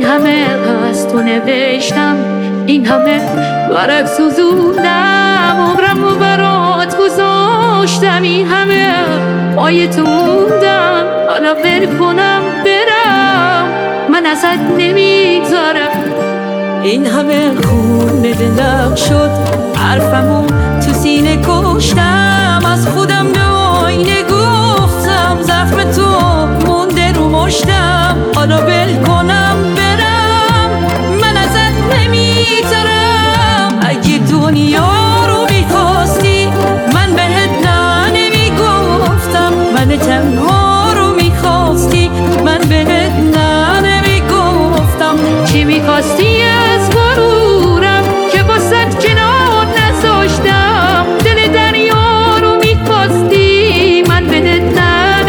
این همه از تو نوشتم، این همه ورق سوزوندم، عمرمو برات گذاشتم، این همه پای تو موندم، حالا ول کنم برم، من ازت نمیگذارم. این همه خون دلم شد، حرفمو تو سینه کشتم، از خودم به آینه گفتم زخم تو مونده رو مشتم، حالا ول کنم برم، من ازت نمیگذارم. اگه دنیا رو میخواستی من بهت نه نمیگفتم، من تنها رو میخواستی من بهت نه نمیگفتم. چی میخواستی از غرورم که باست کنار نذاشتم، دل دریا رو میخواستی من بهت نه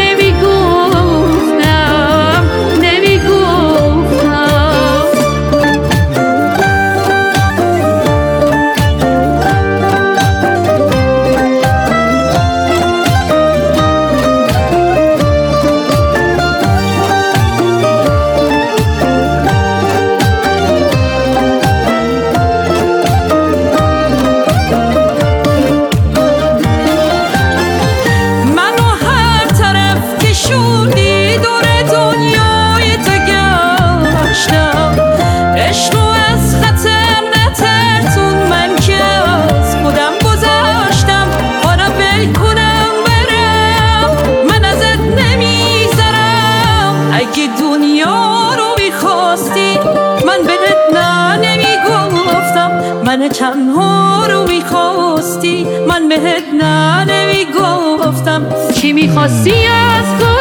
نمیگفتم، نمیگفتم. من تنها رو میخواستی من بهت نه نمیگفتم. چی میخواستی از